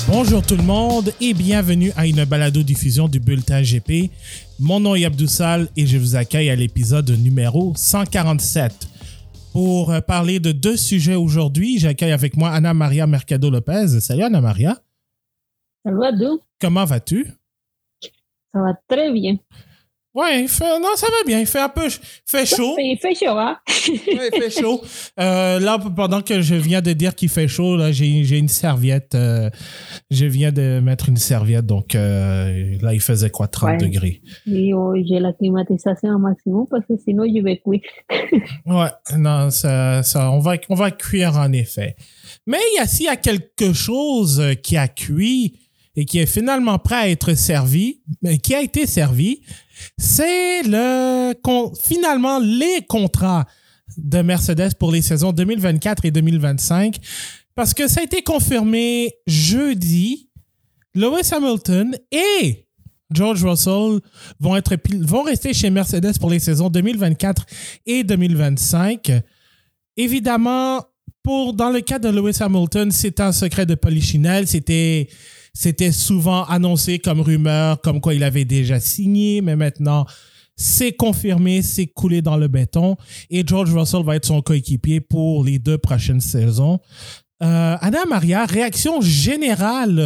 Bonjour tout le monde et bienvenue à une balado-diffusion du Bulletin GP. Mon nom est Abdoussal et je vous accueille à l'épisode numéro 147. Pour parler de deux sujets aujourd'hui, j'accueille avec moi Ana Maria Mercado-Lopez. Salut Ana Maria. Salut Abdou. Comment vas-tu? Ça va très bien. Ouais, ça va bien. Il fait chaud. Il fait chaud, hein? Ouais, il fait chaud. Là, pendant que je viens de dire qu'il fait chaud, là, j'ai une serviette. Je viens de mettre une serviette, donc là, il faisait quoi, 30 degrés. Et j'ai la climatisation au maximum parce que sinon, je vais cuire. Ouais, non, on va cuire en effet. Mais s'il y a quelque chose qui a cuit et qui est finalement prêt à être servi, mais qui a été servi, c'est finalement les contrats de Mercedes pour les saisons 2024 et 2025 parce que ça a été confirmé jeudi. Lewis Hamilton et George Russell vont rester chez Mercedes pour les saisons 2024 et 2025. Évidemment, dans le cas de Lewis Hamilton, c'est un secret de polichinelle. C'était souvent annoncé comme rumeur, comme quoi il avait déjà signé, mais maintenant, c'est confirmé, c'est coulé dans le béton. Et George Russell va être son coéquipier pour les 2 prochaines saisons. Ana Maria, réaction générale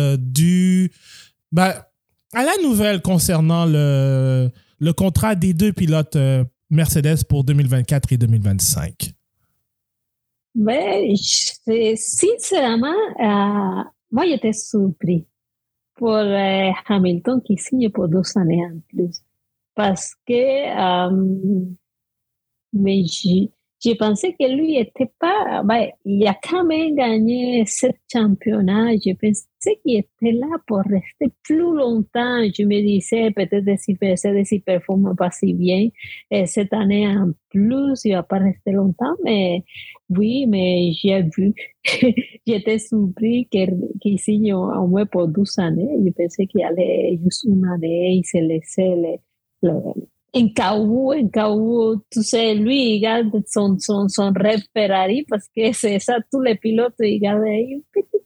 à la nouvelle concernant le contrat des 2 pilotes Mercedes pour 2024 et 2025. Mais sincèrement, moi, j'étais surpris pour Hamilton qui signe pour 2 années en plus. Parce que mais j'ai pensé que lui était pas... il a quand même gagné 7 championnats. Je pensais qu'il était là pour rester plus longtemps. Je me disais peut-être si Mercedes ne performe pas si bien cette année en plus, il va pas rester longtemps. Mais oui, mais j'ai vu. J'étais surpris qu'il signe au moins pour 12 années. Je pensais qu'il allait juste une année. Il se laissait en cas où, tu sais, lui, il garde son rêve Ferrari parce que c'est ça, tous les pilotes, ils gardent une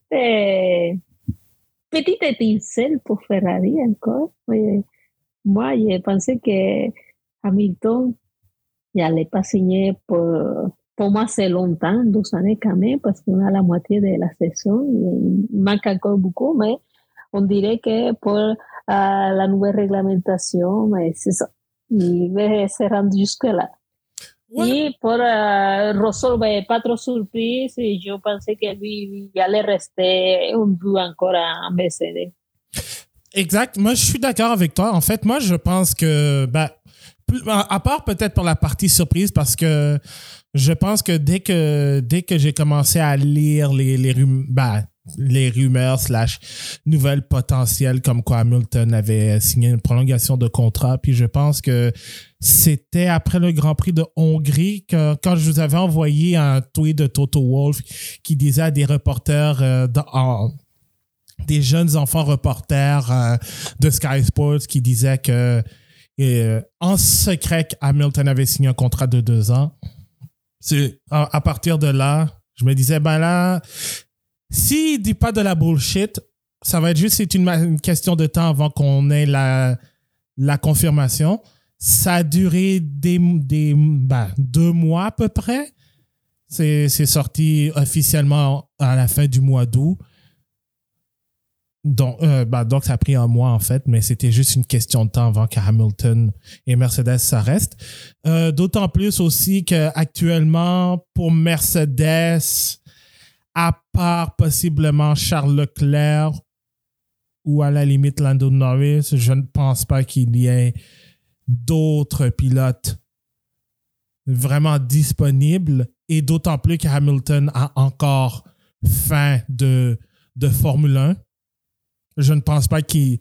petite étincelle pour Ferrari encore. Mais moi, j'ai pensé que Hamilton n'allait pas signer pour moi, c'est longtemps, 12 années quand même, parce qu'on a la moitié de la saison. Il manque encore beaucoup, mais on dirait que pour la nouvelle réglementation, mais c'est ça. Il va se rendre jusque-là. Ouais. Et pour Russell, pas trop surprise. Je pensais que lui, il allait rester un bout encore en Mercedes. Exact. Moi, je suis d'accord avec toi. En fait, moi, je pense que, à part peut-être pour la partie surprise, parce que je pense que dès que j'ai commencé à lire les rumeurs / nouvelles potentielles comme quoi Hamilton avait signé une prolongation de contrat, puis je pense que c'était après le Grand Prix de Hongrie quand je vous avais envoyé un tweet de Toto Wolff qui disait à des reporters des jeunes enfants reporters de Sky Sports qui disaient que en secret Hamilton avait signé un contrat de 2 ans. À partir de là, je me disais, là, s'il dit pas de la bullshit, ça va être juste une question de temps avant qu'on ait la confirmation. Ça a duré 2 mois à peu près. C'est sorti officiellement à la fin du mois d'août. Donc, ça a pris 1 mois en fait, mais c'était juste une question de temps avant que Hamilton et Mercedes ça reste. D'autant plus aussi qu'actuellement, pour Mercedes, à part possiblement Charles Leclerc ou à la limite Lando Norris, je ne pense pas qu'il y ait d'autres pilotes vraiment disponibles, et d'autant plus que Hamilton a encore faim de Formule 1. Je ne pense pas qu'il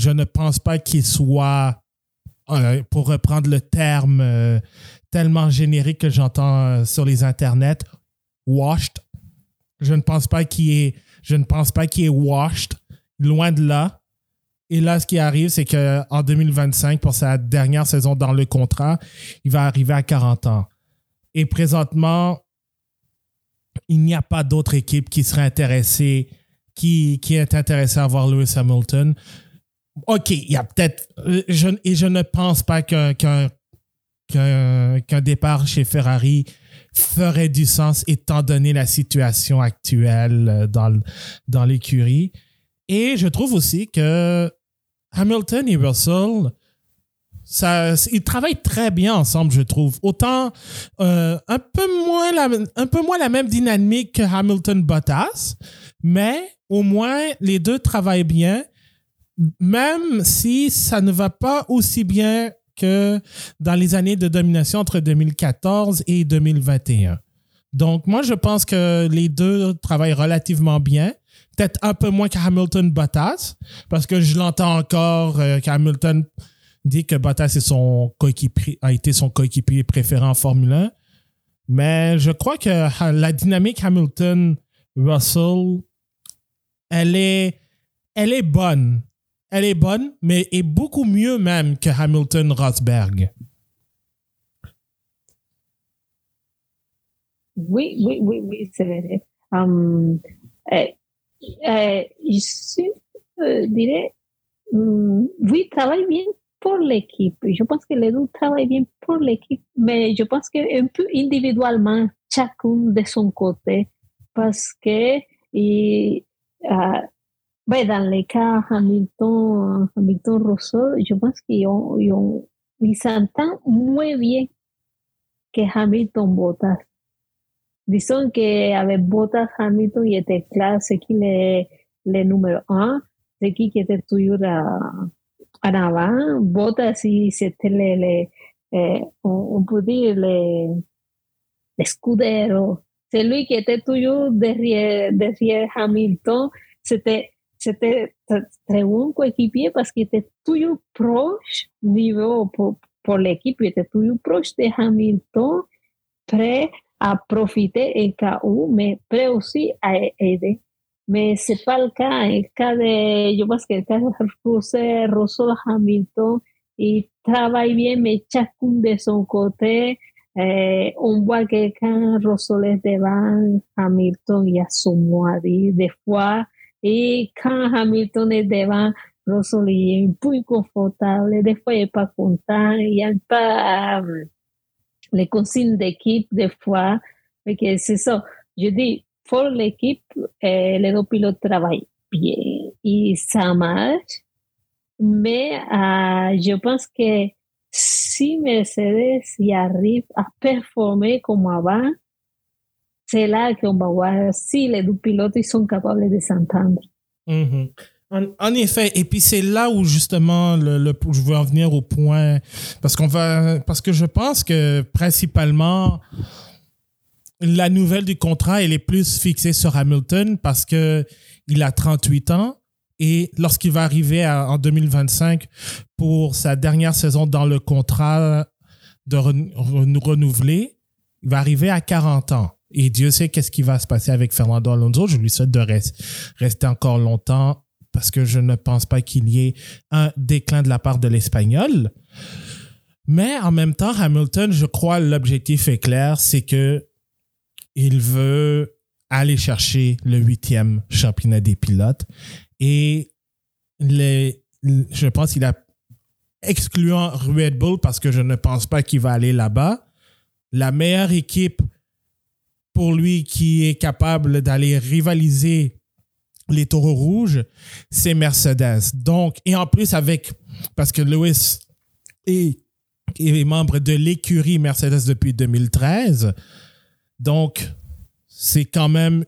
soit, pour reprendre le terme tellement générique que j'entends sur les internets, washed. Je ne pense pas qu'il est washed, loin de là. Et là, ce qui arrive, c'est qu'en 2025, pour sa dernière saison dans le contrat, il va arriver à 40 ans. Et présentement, il n'y a pas d'autre équipe qui serait intéressée, qui est intéressé à voir Lewis Hamilton. OK, il y a peut-être... je ne pense pas qu'un départ chez Ferrari ferait du sens étant donné la situation actuelle dans l'écurie. Et je trouve aussi que Hamilton et Russell, ils travaillent très bien ensemble, je trouve. Autant un peu moins la même dynamique que Hamilton-Bottas, mais au moins les deux travaillent bien, même si ça ne va pas aussi bien que dans les années de domination entre 2014 et 2021. Donc, moi, je pense que les deux travaillent relativement bien. Peut-être un peu moins qu'Hamilton-Bottas, parce que je l'entends encore qu'Hamilton dit que Bottas a été son coéquipier préféré en Formule 1. Mais je crois que la dynamique Hamilton-Russell, elle est bonne. Elle est bonne, mais est beaucoup mieux même que Hamilton-Rosberg. Oui, c'est vrai. Je dirais, oui, travaille bien pour l'équipe. Je pense que les deux travaillent bien pour l'équipe, mais je pense qu'un peu individuellement, chacun de son côté, parce que dans les cas Hamilton-Russell, je pense qu'ils s'entendent moins bien que Hamilton-Bottas. Disons qu'avec Bottas, Hamilton, il était clair, c'est qu'il est le numéro 1, c'est qui était toujours en avant. Bottas, c'était on peut dire l'escudero. C'est lui qui était toujours derrière Hamilton. C'était très bon coéquipier parce qu'il était toujours proche niveau pour l'équipe, il était toujours proche de Hamilton, prêt à profiter en cas où, mais prêt aussi à aider. Mais c'est pas le cas. Je pense que le cas de Russell Hamilton, il travaille bien, mais chacun de son côté. On voit que quand Russell est devant Hamilton, il y a son mot à dire des fois. Et quand Hamilton est devant, Russell est un peu confortable. Des fois, il n'est pas content. Il n'y a pas les consignes d'équipe, des fois. Okay, c'est ça. Je dis, pour l'équipe, les deux pilotes travaillent bien et ça marche. Mais je pense que si Mercedes y arrive à performer comme avant, c'est là qu'on va voir si les deux pilotes ils sont capables de s'entendre. Mm-hmm. En effet, et puis c'est là où justement je veux en venir au point, parce que je pense que principalement la nouvelle du contrat, elle est plus fixée sur Hamilton parce que il a 38 ans et lorsqu'il va arriver en 2025 pour sa dernière saison dans le contrat de renouveler, il va arriver à 40 ans. Et Dieu sait qu'est-ce qui va se passer avec Fernando Alonso. Je lui souhaite de rester encore longtemps parce que je ne pense pas qu'il y ait un déclin de la part de l'Espagnol. Mais en même temps, Hamilton, je crois l'objectif est clair, c'est que il veut aller chercher le 8e championnat des pilotes. Et je pense qu'il a, excluant Red Bull, parce que je ne pense pas qu'il va aller là-bas, la meilleure équipe pour lui qui est capable d'aller rivaliser les taureaux rouges, c'est Mercedes. Donc, et en plus parce que Lewis est membre de l'écurie Mercedes depuis 2013, donc c'est quand même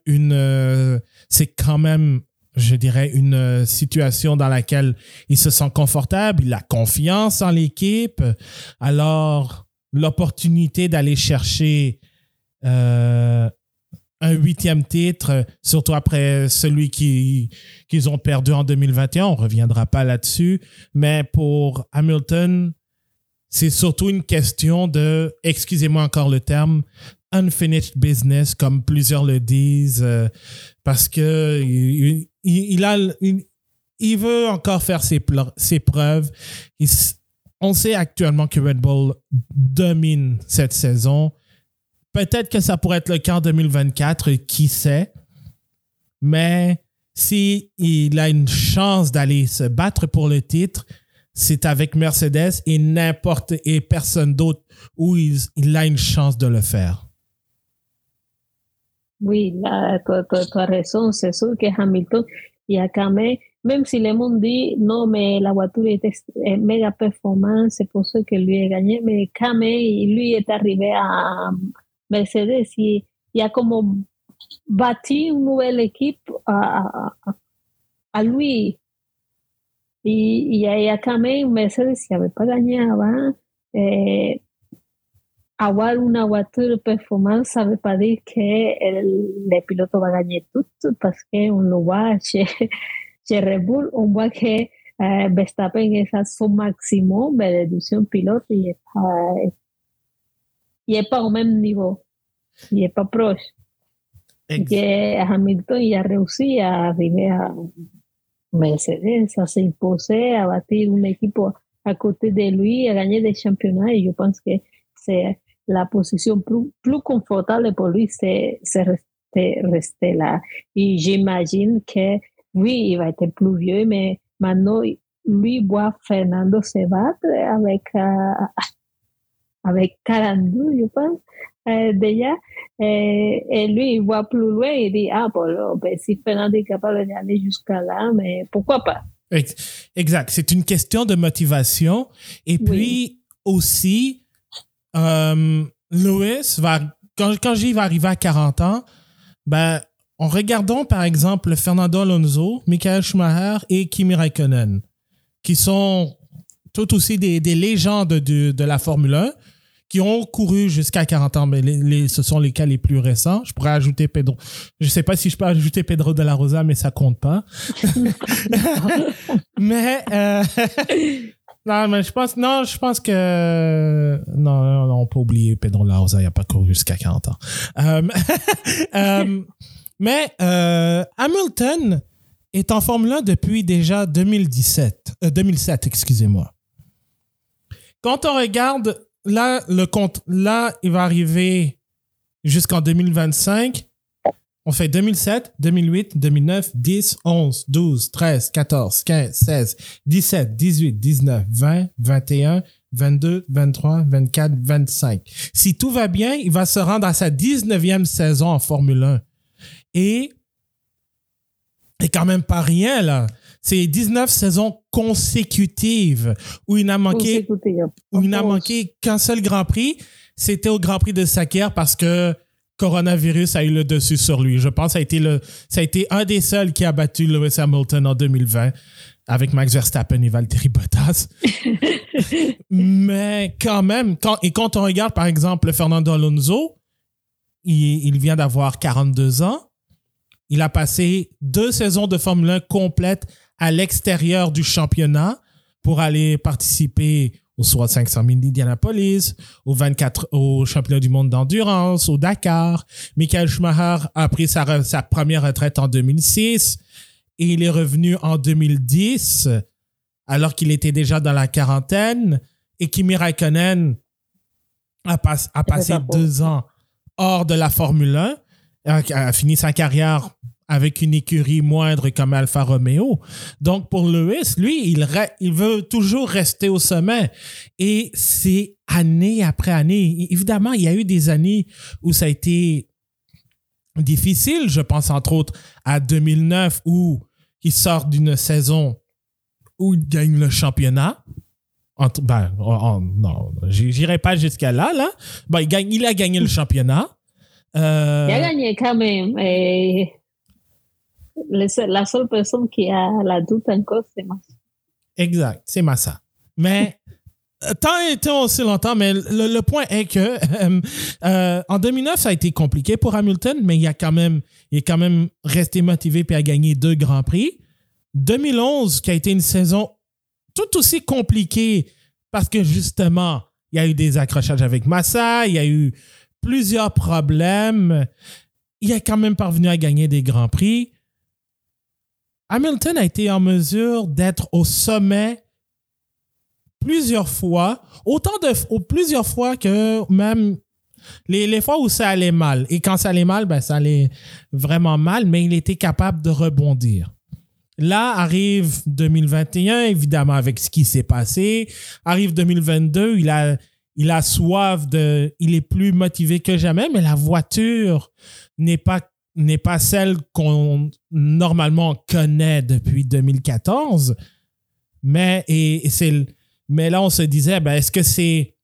je dirais, une situation dans laquelle il se sent confortable, il a confiance en l'équipe. Alors, l'opportunité d'aller chercher un 8e titre, surtout après celui qu'ils ont perdu en 2021, on ne reviendra pas là-dessus, mais pour Hamilton, c'est surtout une question de, excusez-moi encore le terme, unfinished business, comme plusieurs le disent, parce que il veut encore faire ses preuves. On sait actuellement que Red Bull domine cette saison. Peut-être que ça pourrait être le cas en 2024, qui sait. Mais s'il a une chance d'aller se battre pour le titre, c'est avec Mercedes et personne d'autre où il a une chance de le faire. Oui, tu as raison. C'est sûr que Hamilton, il y a quand même si le monde dit non, mais la voiture est méga performante, c'est pour ça que lui a gagné, mais quand même, lui est arrivé à Mercedes et il a comme bâti une nouvelle équipe à lui. Il y a quand même Mercedes qui n'avait pas gagné avant. Avoir une voiture performante, ça ne veut pas dire que le pilote va gagner tout, parce qu'on le voit chez Red Bull, on voit que Verstappen est à son maximum, mais l'édition pilote, il n'est pas au même niveau. Il n'est pas proche. Et Hamilton, il a réussi à arriver à Mercedes, à s'imposer, à bâtir une équipe à côté de lui, à gagner des championnats. Et je pense que c'est la position plus confortable pour lui, c'est rester là. Et j'imagine que oui, il va être plus vieux, mais maintenant, lui voit Fernando se battre avec 42, je pense, déjà. Et lui, il voit plus loin et dit, ben, si Fernando est capable d'aller jusqu'à là, mais pourquoi pas? Exact. C'est une question de motivation. Et puis, aussi, Lewis quand j'y va arriver à 40 ans, ben, en regardant par exemple Fernando Alonso, Michael Schumacher et Kimi Räikkönen, qui sont tout aussi des légendes de la Formule 1, qui ont couru jusqu'à 40 ans, mais ce sont les cas les plus récents. Je pourrais ajouter Pedro. Je ne sais pas si je peux ajouter Pedro de la Rosa, mais ça compte pas. Mais non, mais je pense que non, on peut oublier Pedro de la Rosa, il n'a pas couru jusqu'à 40 ans. Mais Hamilton est en Formule 1 depuis déjà 2007, excusez-moi. Quand on regarde là, il va arriver jusqu'en 2025. On fait 2007, 2008, 2009, 10, 11, 12, 13, 14, 15, 16, 17, 18, 19, 20, 21, 22, 23, 24, 25. Si tout va bien, il va se rendre à sa 19e saison en Formule 1. Et quand même pas rien, là. C'est 19 saisons consécutives où il n'a manqué qu'un seul Grand Prix. C'était au Grand Prix de Sakhir parce que coronavirus a eu le dessus sur lui. Je pense que ça a été un des seuls qui a battu Lewis Hamilton en 2020 avec Max Verstappen et Valtteri Bottas. Mais quand même, quand on regarde par exemple Fernando Alonso, il vient d'avoir 42 ans. Il a passé 2 saisons de Formule 1 complètes à l'extérieur du championnat pour aller participer au 500 000 d'Indianapolis, au championnat du monde d'endurance, au Dakar. Michael Schumacher a pris sa première retraite en 2006 et il est revenu en 2010 alors qu'il était déjà dans la quarantaine. Et Kimi Räikkönen a passé 2 ans hors de la Formule 1, a fini sa carrière avec une écurie moindre comme Alfa Romeo. Donc, pour Lewis, lui, il veut toujours rester au sommet. Et c'est année après année. Évidemment, il y a eu des années où ça a été difficile. Je pense entre autres à 2009 où il sort d'une saison où il gagne le championnat. Non, j'irai pas jusqu'à là. Bon, il a gagné le championnat. Il a gagné quand même. La seule personne qui a la doute encore, c'est Massa. Exact, c'est Massa. Mais tant été aussi longtemps, mais le point est que en 2009, ça a été compliqué pour Hamilton, mais il est quand même resté motivé puis a gagné 2 Grands Prix. 2011, qui a été une saison tout aussi compliquée parce que justement, il y a eu des accrochages avec Massa, il y a eu plusieurs problèmes. Il est quand même parvenu à gagner des Grands Prix. Hamilton a été en mesure d'être au sommet plusieurs fois, plusieurs fois que même Les fois où ça allait mal. Et quand ça allait mal, ben, ça allait vraiment mal, mais il était capable de rebondir. Là, arrive 2021, évidemment, avec ce qui s'est passé. Arrive 2022, il a soif il est plus motivé que jamais, mais la voiture n'est pas celle qu'on normalement connaît depuis 2014. Mais là, on se disait, ben, est-ce que c'est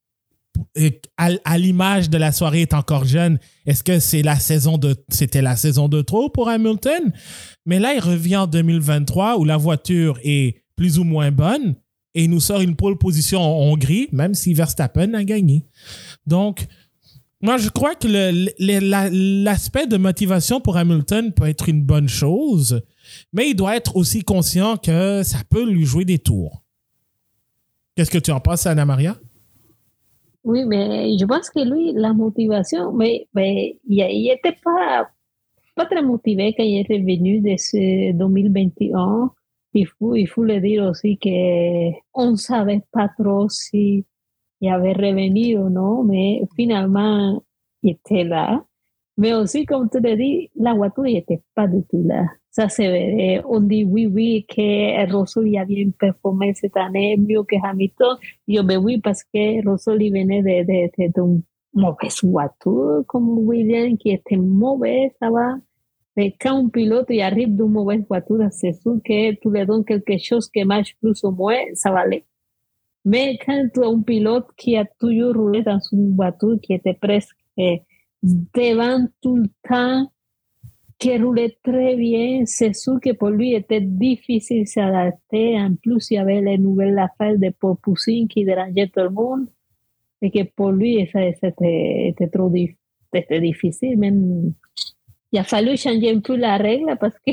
à l'image de la soirée est encore jeune, est-ce que c'était la saison de trop pour Hamilton? Mais là, il revient en 2023 où la voiture est plus ou moins bonne et il nous sort une pole position en Hongrie, même si Verstappen a gagné. Donc, moi, je crois que l'aspect de motivation pour Hamilton peut être une bonne chose, mais il doit être aussi conscient que ça peut lui jouer des tours. Qu'est-ce que tu en penses, Anna Maria? Oui, mais je pense que lui, la motivation, mais il était pas très motivé quand il est revenu de ce 2021. Il faut le dire aussi qu'on ne savait pas trop si il avait revenu ou non, mais finalement, il était là. Mais aussi, comme tu l'as dit, la voiture n'était pas du tout là. Ça se verrait. On dit oui, que Russell a bien performé cette année, mieux que Hamilton. Yo, mais oui, parce que Russell venait d'une mauvaise voiture, comme Williams, qui était mauvaise, ça va. Mais quand un pilote arrive d'une mauvaise voiture, c'est sûr que tu lui donnes quelque chose qui marche plus ou moins, ça va aller. Mais quand tu as un pilote qui a toujours roulé dans une voiture qui était presque devant tout le temps, qui roulait très bien, c'est sûr que pour lui était difficile de s'adapter. En plus, il y avait les nouvelles affaires de porpoising qui dérangeaient tout le monde. Et que pour lui, c'était trop difficile. Même, il a fallu changer un peu la règle parce que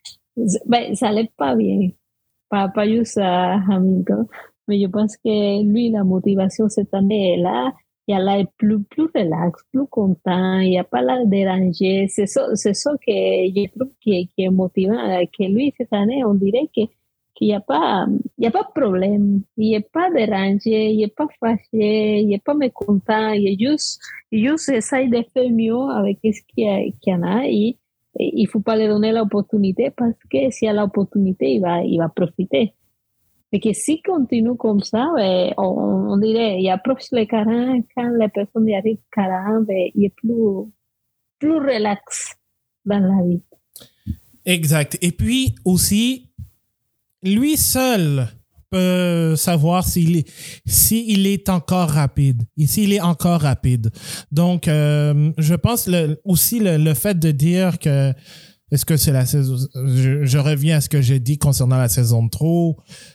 ça n'allait pas bien. Pas juste à Hamilton. Mais je pense que lui, la motivation cette année est là. Il est plus relax, plus content, il n'y a pas la déranger. C'est ça que je trouve qui est motivant. Que lui, cette année, on dirait qu'il n'y a pas de problème. Il n'est pas dérangé, il n'est pas fâché, il n'est pas mécontent. Il juste essaye de faire mieux avec ce qu'il y en a. Et il ne faut pas lui donner l'opportunité parce que s'il y a l'opportunité, il va profiter. Et que si continue comme ça, on dirait, il approche les 40, quand les personnes y arrivent 40, il est plus relax dans la vie. Exact. Et puis aussi, lui seul peut savoir s'il est encore rapide. S'il est encore rapide. Donc, je pense aussi le fait de dire que est-ce que c'est la saison... Je reviens à ce que j'ai dit concernant la saison de trop.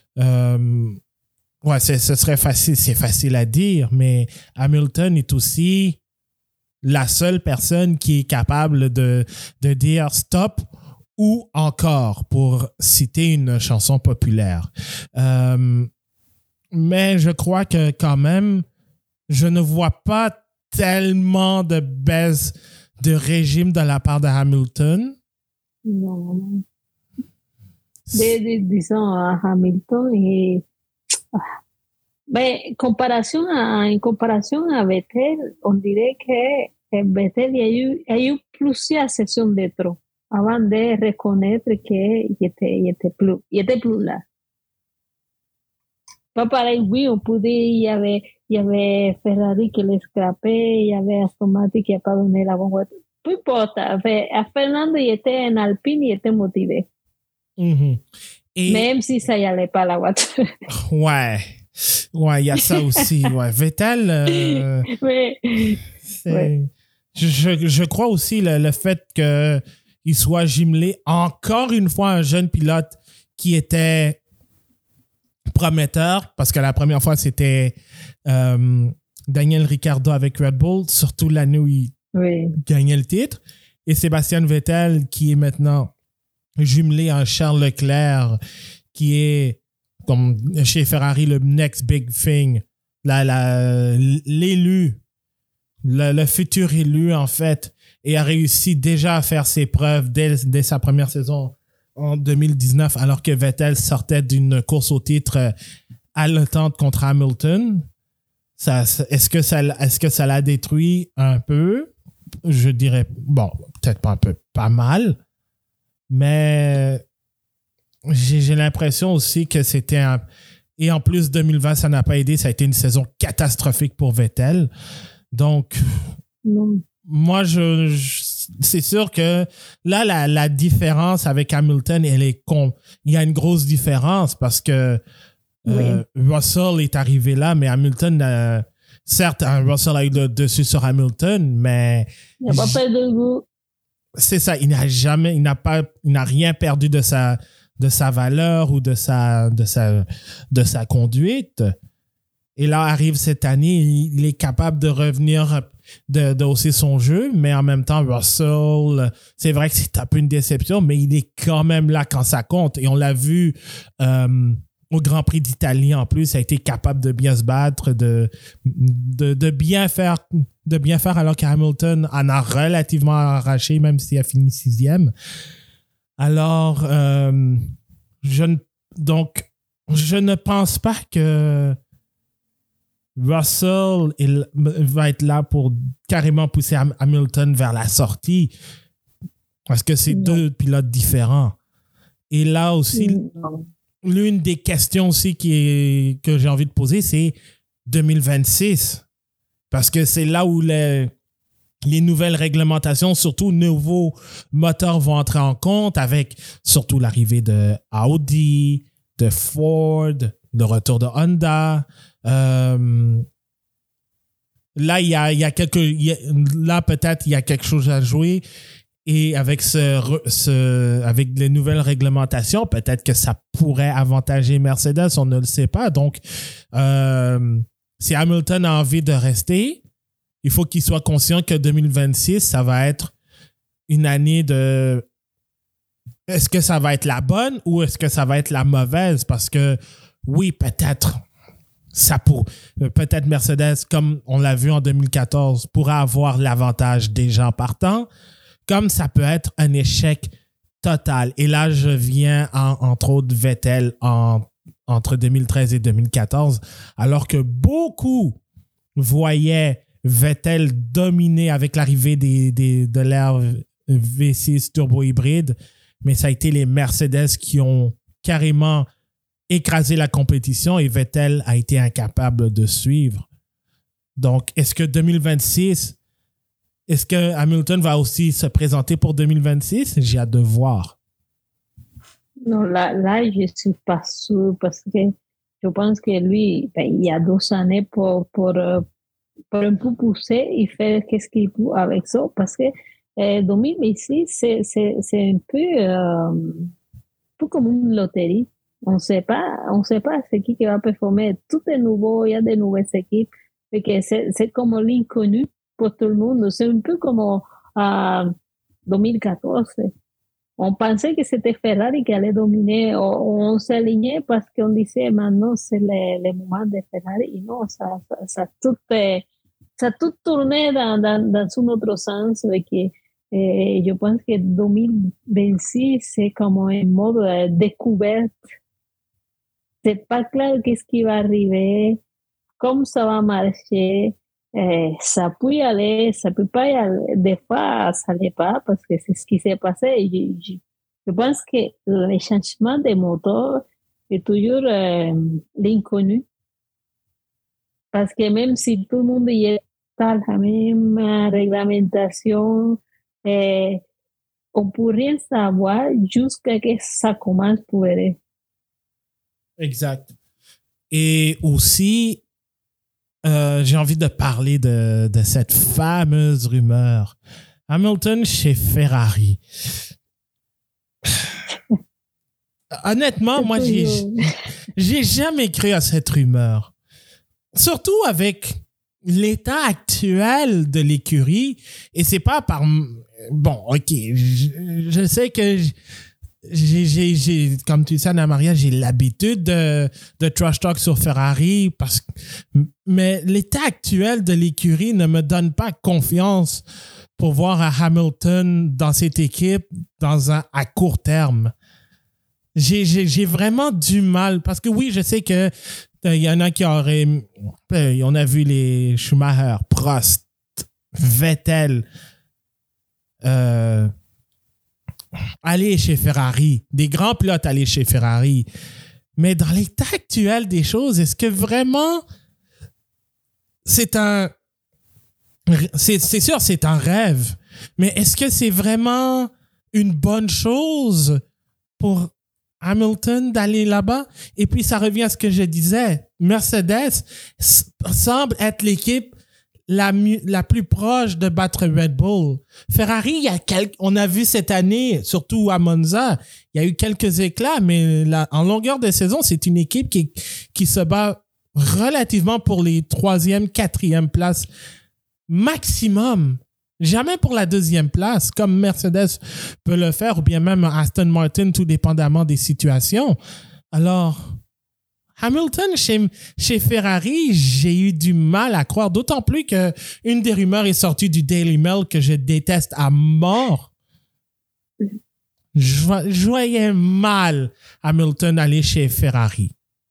Ouais, ce serait facile, c'est facile à dire, mais Hamilton est aussi la seule personne qui est capable de dire stop ou encore, pour citer une chanson populaire. Mais je crois que quand même, je ne vois pas tellement de baisse de régime de la part de Hamilton. Non. Disons à Hamilton et en comparaison à Vettel, on dirait que Vettel il y a eu plusieurs sessions de trop avant de reconnaître qu'il était plus là. Pas pareil, oui, on peut dire il y avait Ferrari qui l'a scrappé, il y avait Aston Martin qui n'a pas donné la bonne voiture. Peu importe, à Fernando il était en Alpine, il était motivé. Mm-hmm. Et même si ça y allait pas la voiture. Ouais, il y a ça aussi. Ouais. Vettel, ouais. Je crois aussi le fait qu'il soit jumelé encore une fois un jeune pilote qui était prometteur, parce que la première fois c'était Daniel Ricciardo avec Red Bull, surtout l'année où il gagnait le titre, et Sébastien Vettel qui est maintenant jumelé à Charles Leclerc, qui est, comme chez Ferrari, le next big thing, l'élu, le futur élu, en fait, et a réussi déjà à faire ses preuves dès sa première saison en 2019, alors que Vettel sortait d'une course au titre haletante contre Hamilton. est-ce que ça l'a détruit un peu? Je dirais, bon, peut-être pas un peu, pas mal. Mais j'ai l'impression aussi que c'était un... Et en plus, 2020, ça n'a pas aidé. Ça a été une saison catastrophique pour Vettel. Donc, moi, c'est sûr que là, la différence avec Hamilton, il y a une grosse différence parce que Russell est arrivé là, mais Hamilton, certes, Russell a eu le dessus sur Hamilton, mais... Il n'a pas perdu le goût. C'est ça, il n'a rien perdu de sa valeur ou de sa conduite. Et là, arrive cette année, il est capable de revenir, de hausser son jeu, mais en même temps, Russell, c'est vrai que c'est un peu une déception, mais il est quand même là quand ça compte. Et on l'a vu au Grand Prix d'Italie en plus, il a été capable de bien se battre, de bien faire alors qu'Hamilton en a relativement arraché, même s'il a fini 6e. Alors, je ne pense pas que Russell va être là pour carrément pousser Hamilton vers la sortie parce que c'est deux pilotes différents. Et là aussi, l'une des questions aussi que j'ai envie de poser, c'est 2026. Parce que c'est là où les nouvelles réglementations, surtout nouveaux moteurs vont entrer en compte avec surtout l'arrivée de Audi, de Ford, le retour de Honda. Là, peut-être il y a quelque chose à jouer. Et avec avec les nouvelles réglementations, peut-être que ça pourrait avantager Mercedes, on ne le sait pas. Donc, si Hamilton a envie de rester, il faut qu'il soit conscient que 2026, ça va être une année de... Est-ce que ça va être la bonne ou est-ce que ça va être la mauvaise? Parce que oui, peut-être Mercedes, comme on l'a vu en 2014, pourra avoir l'avantage des gens partants, comme ça peut être un échec total. Et là, je viens entre autres Vettel entre 2013 et 2014, alors que beaucoup voyaient Vettel dominer avec l'arrivée de l'ère V6 turbo-hybride, mais ça a été les Mercedes qui ont carrément écrasé la compétition et Vettel a été incapable de suivre. Donc, est-ce que Hamilton va aussi se présenter pour 2026? J'ai hâte de voir. Non, là, je ne suis pas sûre parce que je pense que lui, il y a 2 années pour un peu pousser et faire qu'est-ce qu'il peut avec ça parce que 2026, c'est un peu comme une loterie. On ne sait pas c'est qui va performer. Tout est nouveau, il y a des nouvelles équipes. Et que c'est comme l'inconnu pour tout le monde. C'est un peu comme en 2014. On pensait que c'était Ferrari qui allait dominer. On s'alignait parce qu'on disait maintenant c'est le moment de Ferrari. Et non, ça tout tourné dans un autre sens. Et que, je pense que 2026, c'est comme un mode découverte. C'est pas clair qu'est-ce qui va arriver, comment ça va marcher. Ça peut y aller, ça peut pas y aller. Des fois, ça n'allait pas parce que c'est ce qui s'est passé. Je pense que le changement des moteurs est toujours l'inconnu. Parce que même si tout le monde y est à la même réglementation, on peut rien savoir jusqu'à que ça commence pour vrai. Exact. Et aussi, j'ai envie de parler de cette fameuse rumeur. Hamilton chez Ferrari. Honnêtement, moi, j'ai jamais cru à cette rumeur. Surtout avec l'état actuel de l'écurie. Et c'est pas par... Bon, OK. Je sais que... Comme tu sais, Anna Maria, j'ai l'habitude de trash talk sur Ferrari mais l'état actuel de l'écurie ne me donne pas confiance pour voir un Hamilton dans cette équipe à court terme. j'ai vraiment du mal parce que oui, je sais que il y en a qui auraient... On a vu les Schumacher, Prost, Vettel aller chez Ferrari, des grands pilotes aller chez Ferrari. Mais dans l'état actuel des choses, est-ce que vraiment c'est sûr, c'est un rêve, mais est-ce que c'est vraiment une bonne chose pour Hamilton d'aller là-bas? Et puis, ça revient à ce que je disais. Mercedes semble être l'équipe la plus proche de battre Red Bull. Ferrari, on a vu cette année, surtout à Monza, il y a eu quelques éclats, mais en longueur de saison, c'est une équipe qui se bat relativement pour les 3e, 4e places maximum. Jamais pour la 2e place, comme Mercedes peut le faire, ou bien même Aston Martin, tout dépendamment des situations. Alors, Hamilton chez Ferrari, j'ai eu du mal à croire, d'autant plus qu'une des rumeurs est sortie du Daily Mail que je déteste à mort. Je voyais mal Hamilton aller chez Ferrari.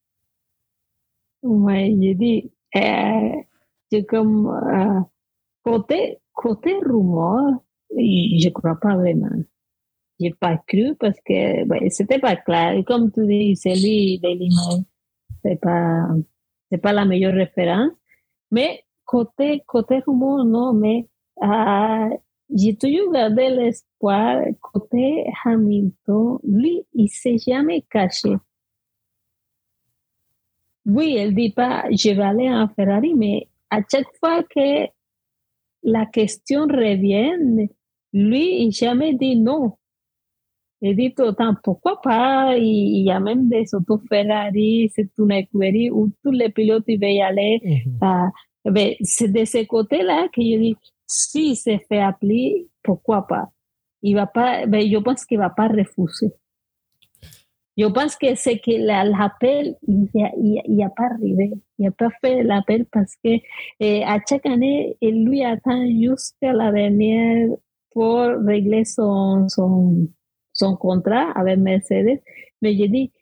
Oui, j'ai dit, c'est comme côté rumeur, je crois pas vraiment. J'ai pas cru parce que c'était pas clair. Et comme tu dis, c'est lui, Daily Mail. C'est pas la meilleure référence, mais côté rumeur, non, mais j'ai toujours gardé l'espoir côté Hamilton. Lui, il s'est jamais caché. Oui, il dit pas je vais aller en Ferrari, mais à chaque fois que la question revient, lui, il jamais dit non. Il dit tout le temps, pourquoi pas? Il y a même des autos Ferrari, c'est une écurie où tous les pilotes ils veulent y aller. Mais c'est de ce côté-là que je dis, si c'est fait appeler, pourquoi pas? Il va pas, je pense qu'il va pas refuser. Je pense que c'est que l'appel, il a pas arrivé. Il a pas fait l'appel parce que à chaque année, il lui attend jusqu'à la dernière pour régler son contrat avec Mercedes, mais je dis,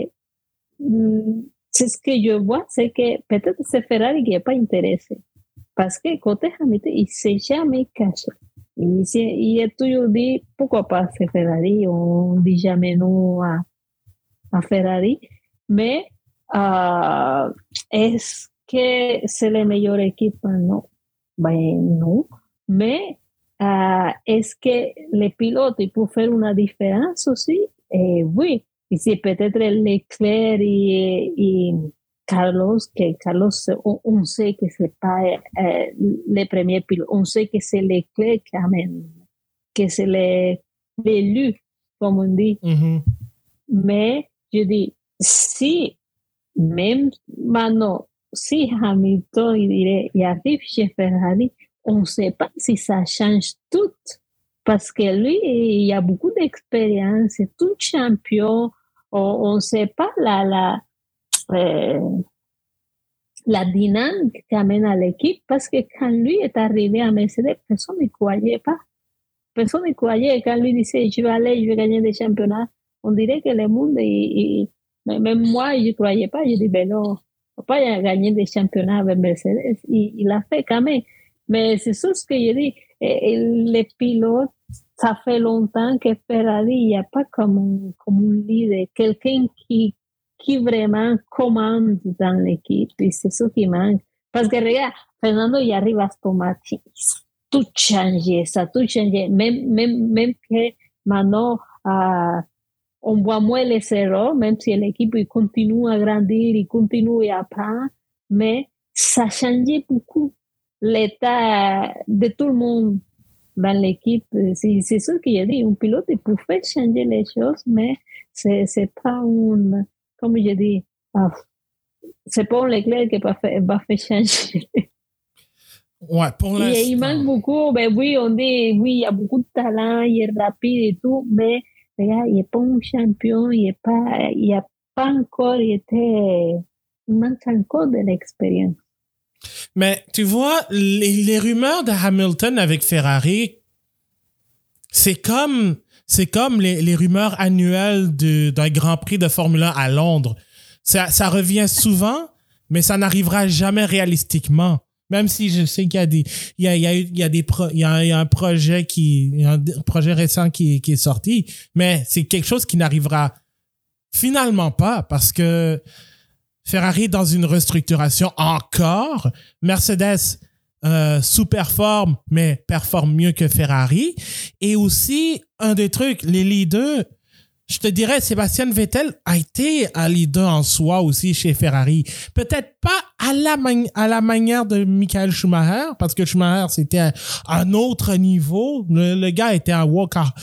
c'est ce que je vois, c'est que peut-être c'est Ferrari qui n'est pas intéressé. Parce que côté Hamilton, il ne s'est jamais caché. Il a toujours dit, pourquoi pas c'est Ferrari, on ne dit jamais non à Ferrari, mais est-ce que c'est la meilleure équipe? Non. Non. Mais est-ce que les pilotes peuvent faire une différence aussi? Oui. Et c'est peut-être Leclerc et Carlos, on sait que c'est pas les premiers pilotes. On sait que c'est Leclerc quand même, que c'est l'élu, comme on dit. Mm-hmm. Mais je dis, si même maintenant, si Hamilton il arrive chez Ferrari, on ne sait pas si ça change tout, parce que lui, il a beaucoup d'expérience, c'est tout champion, on ne sait pas la dynamique qu'amène à l'équipe, parce que quand lui est arrivé à Mercedes, personne ne croyait pas. Personne ne croyait. Quand lui disait, je vais gagner des championnats, on dirait que le monde, même moi, je ne croyais pas, je dis, non, papa, il a gagné des championnats avec Mercedes, il l'a fait quand même. Mais c'est sûr ce que je dis, les pilotes, ça fait longtemps que Ferrari, il n'y a pas comme un leader, quelqu'un qui vraiment commande dans l'équipe, et c'est ce qui manque. Parce que regarde, Fernando, il arrive à Aston Martin, tout changé, ça tout changé, même que maintenant, on voit moins les erreurs, même si l'équipe continue à grandir, il continue à apprendre, mais ça a changé beaucoup l'état de tout le monde dans l'équipe. C'est sûr qu'il y a dit, un pilote peut faire changer les choses, mais c'est pas comme je dis, c'est pas un Leclerc qui va faire changer. Ouais, pour l'instant. Il manque beaucoup, oui, on dit, oui, il y a beaucoup de talent, il est rapide et tout, mais regarde, il n'est pas un champion, il n'a pas encore été, il manque encore de l'expérience. Mais tu vois, les rumeurs de Hamilton avec Ferrari, c'est comme c'est comme les rumeurs annuelles d'un Grand Prix de Formule 1 à Londres. Ça revient souvent, mais ça n'arrivera jamais réalistiquement. Même si je sais qu'il y a un projet récent qui est sorti, mais c'est quelque chose qui n'arrivera finalement pas parce que Ferrari est dans une restructuration encore. Mercedes sous-performe, mais performe mieux que Ferrari. Et aussi, un des trucs, les leaders, je te dirais, Sébastien Vettel a été un leader en soi aussi chez Ferrari. Peut-être pas à la manière de Michael Schumacher, parce que Schumacher, c'était un autre niveau. Le gars était un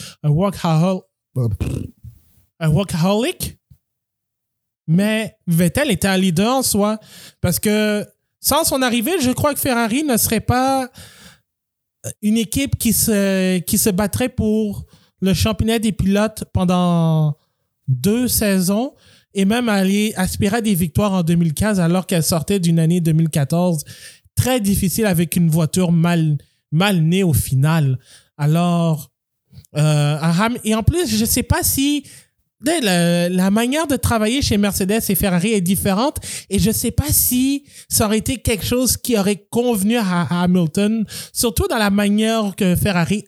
workaholic. Mais Vettel était un leader en soi. Parce que sans son arrivée, je crois que Ferrari ne serait pas une équipe qui se battrait pour le championnat des pilotes pendant 2 saisons et même aller aspirer à des victoires en 2015 alors qu'elle sortait d'une année 2014 très difficile avec une voiture mal née au final. Alors, et en plus, je ne sais pas si la manière de travailler chez Mercedes et Ferrari est différente et je sais pas si ça aurait été quelque chose qui aurait convenu à Hamilton, surtout dans la manière que Ferrari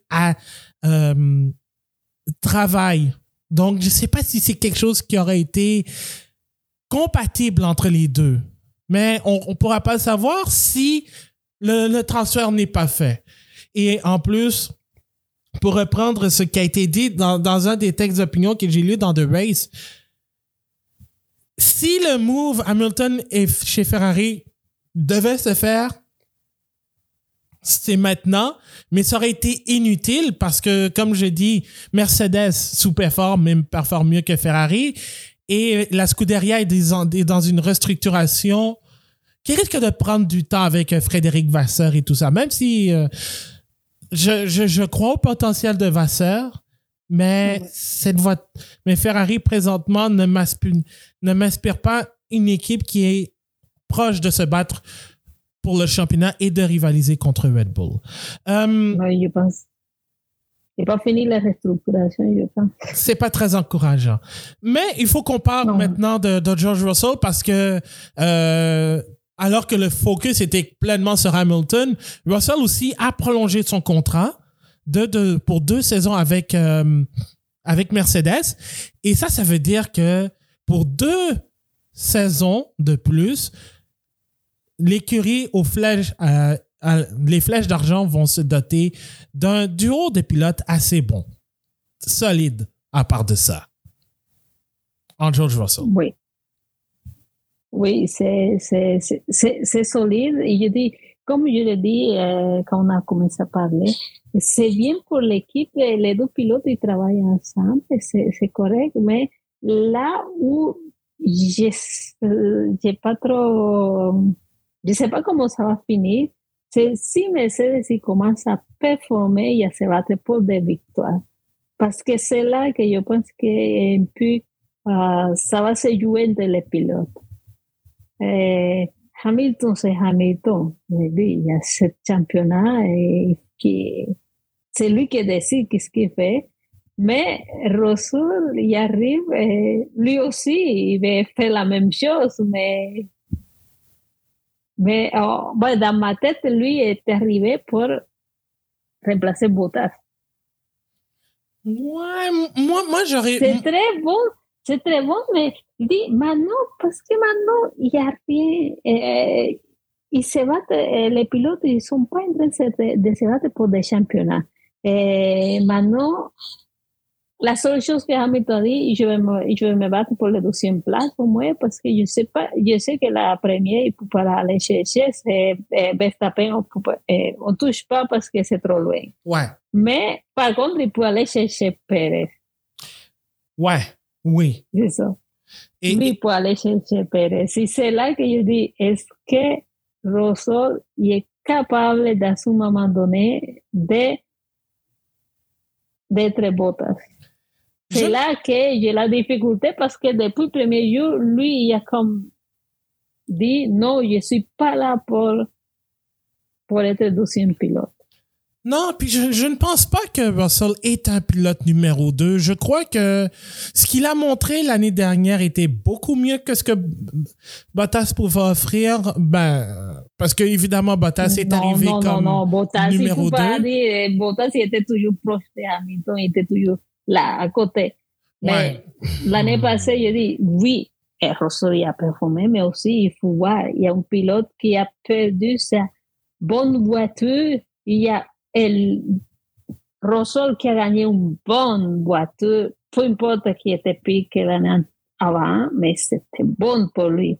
travaille. Donc, je sais pas si c'est quelque chose qui aurait été compatible entre les deux. Mais on pourra pas le savoir si le transfert n'est pas fait. Et en plus, pour reprendre ce qui a été dit dans un des textes d'opinion que j'ai lu dans The Race, si le move Hamilton et chez Ferrari devait se faire, c'est maintenant, mais ça aurait été inutile parce que, comme je dis, Mercedes sous-performe, même performe mieux que Ferrari, et la Scuderia est dans une restructuration qui risque de prendre du temps avec Frédéric Vasseur et tout ça, même si je crois au potentiel de Vasseur, mais mais Ferrari présentement ne m'inspire pas une équipe qui est proche de se battre pour le championnat et de rivaliser contre Red Bull. Je pense. C'est pas fini la restructuration, je pense. C'est pas très encourageant. Mais il faut qu'on parle maintenant de George Russell parce que alors que le focus était pleinement sur Hamilton, Russell aussi a prolongé son contrat pour 2 saisons avec Mercedes. Et ça veut dire que pour 2 saisons de plus, l'écurie les flèches d'argent vont se doter d'un duo de pilotes assez bon, solide à part de ça. En George Russell. Oui, c'est solide. Et je dis, comme je l'ai dit quand on a commencé à parler, c'est bien pour l'équipe, les 2 pilotes ils travaillent ensemble, c'est correct, mais là où j'ai pas trop, je sais pas comment ça va finir, c'est si Mercedes commence à performer et à se battre pour des victoires. Parce que c'est là que je pense que un peu, ça va se jouer entre les pilotes. Hamilton, c'est Hamilton. Il y a ce championnat qui, c'est lui qui décide qu'est-ce qu'il fait. Mais Russell, il arrive, lui aussi, il va faire la même chose, mais dans ma tête, lui est arrivé pour remplacer Bottas. Ouais, moi j'aurais... C'est très bon, mais dis maintenant, parce que maintenant, il n'y a rien. Ils se battent, les pilotes, ils ne sont pas en train de se battre pour des championnats. Maintenant, la seule chose que Hamilton dit, je vais me battre pour la 2e place pour moi, parce que je sais que la première, il ne peut pas aller chercher, c'est Verstappen, on ne touche pas parce que c'est trop loin. Ouais. Mais, par contre, il peut aller chercher Pérez. Ouais, oui. C'est ça. Oui, pour aller chercher Pérez. Si c'est là que je dis, est-ce que Russell est capable, dans un moment donné, d'être Bottas? C'est là que j'ai la difficulté parce que depuis le premier jour, lui, il a comme dit, non, je ne suis pas là pour être 2e pilote. Non, puis je ne pense pas que Russell est un pilote numéro 2. Je crois que ce qu'il a montré l'année dernière était beaucoup mieux que ce que Bottas pouvait offrir. Parce que évidemment, Bottas est arrivé comme Bottas, numéro 2. Bottas était toujours proche de Hamilton, il était toujours là, à côté. Mais l'année passée, je dis, oui, Russell a performé, mais aussi, il faut voir, il y a un pilote qui a perdu sa bonne voiture. Il y a Russell qui a gagné une bonne voiture, peu importe qui était pire que l'année avant, mais c'était bon pour lui.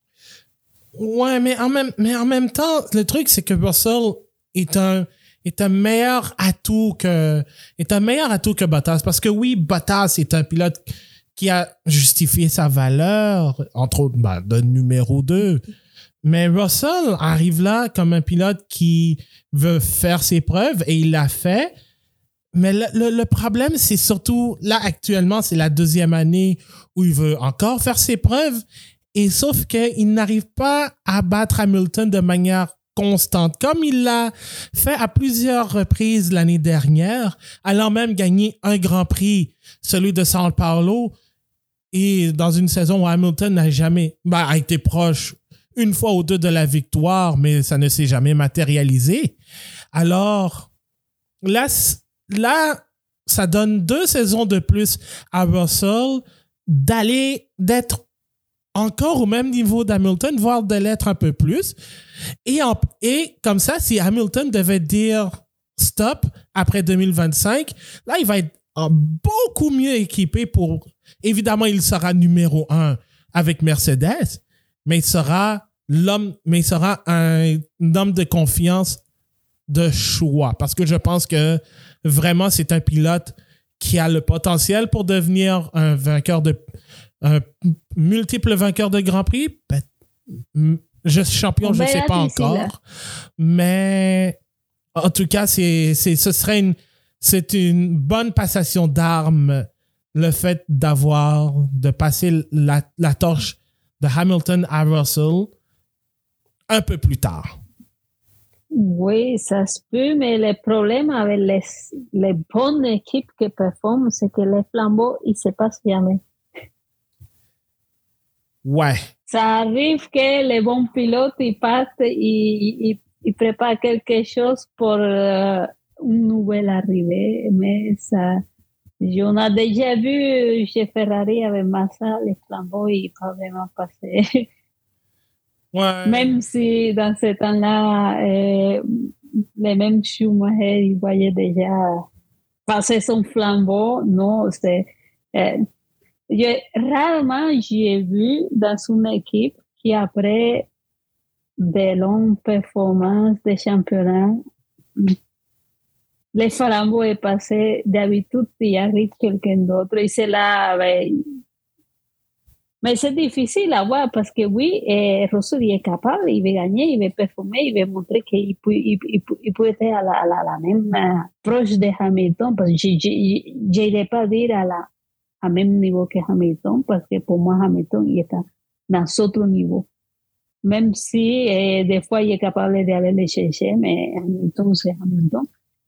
Ouais, mais en même temps, le truc, c'est que Russell est un meilleur atout que Bottas. Parce que oui, Bottas est un pilote qui a justifié sa valeur, entre autres, de numéro 2. Mais Russell arrive là comme un pilote qui veut faire ses preuves et il l'a fait. Mais le problème, c'est surtout, là, actuellement, c'est la deuxième année où il veut encore faire ses preuves. Et sauf qu'il n'arrive pas à battre Hamilton de manière constante, comme il l'a fait à plusieurs reprises l'année dernière, allant même gagner un Grand Prix, celui de São Paulo, et dans une saison où Hamilton n'a jamais a été proche une fois ou deux de la victoire, mais ça ne s'est jamais matérialisé. Alors, là, ça donne 2 saisons de plus à Russell d'être encore au même niveau d'Hamilton, voire de l'être un peu plus. Et comme ça, si Hamilton devait dire stop après 2025, là, il va être beaucoup mieux équipé pour... Évidemment, il sera numéro 1 avec Mercedes, mais il sera un homme de confiance de choix. Parce que je pense que vraiment, c'est un pilote qui a le potentiel pour devenir un multiple vainqueur de Grand Prix. Champion, je ne sais pas encore. Mais en tout cas, c'est une bonne passation d'armes, le fait de passer la torche de Hamilton à Russell un peu plus tard. Oui, ça se peut, mais le problème avec les bonnes équipes qui performent, c'est que les flambeaux, ils ne se passent jamais. Ouais. Ça arrive que les bons pilotes, ils partent, ils préparent quelque chose pour une nouvelle arrivée, mais ça... On a déjà vu chez Ferrari avec Massa, les flambeaux, ils ne pas vraiment passé. Ouais. Même si dans ce temps-là, les mêmes Schumacher, ils voyaient déjà passer son flambeau. Non, rarement j'ai vu dans une équipe qui, après de longues performances de championnat, les flambeaux est passé. D'habitude, il arrive quelqu'un d'autre et c'est là. Mais c'est difficile à voir parce que oui, Russell est capable, il veut gagner, il veut performer, il veut montrer qu'il peut être à la même proche de Hamilton, parce que je n'irai pas dire à même niveau que Hamilton, parce que pour moi, Hamilton, il est dans autre niveau. Même si des fois, il est capable d'aller le chercher, mais Hamilton, c'est Hamilton.